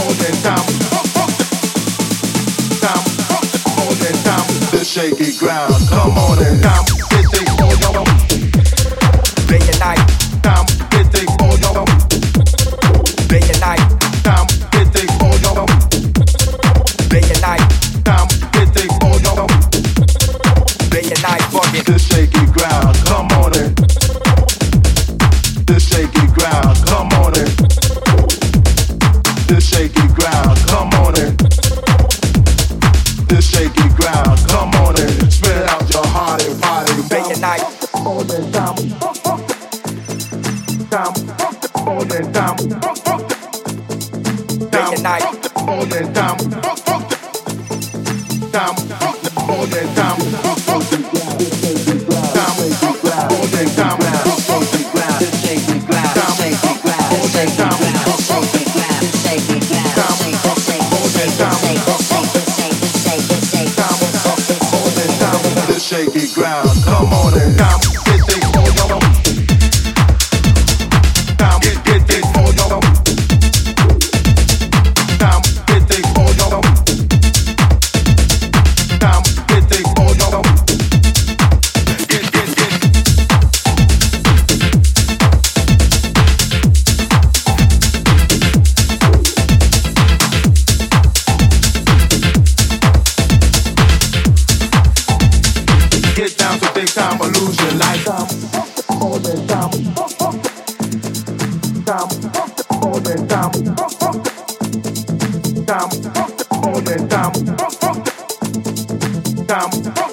Shaky ground, come on and come, get things for your day and night, come, get things for your day and night, come, get things for your day and night, come, get things for your day and night, fuck it. This shaky ground, come on it. This shaky ground, come on it. This shaky ground, come on it. This shaky ground, come on it. Spit out your heart and body. Day and night. On and down. Down. On and down. Day and night. On and down. Down. On and down. Down. On and down. This shaky ground. On and down. Shaky ground, come on and down, get things for your down, get things for your down, get things for your down, get things for your get. Get down to big time illusion like down, on and down, down, on and down, down, on and down, down.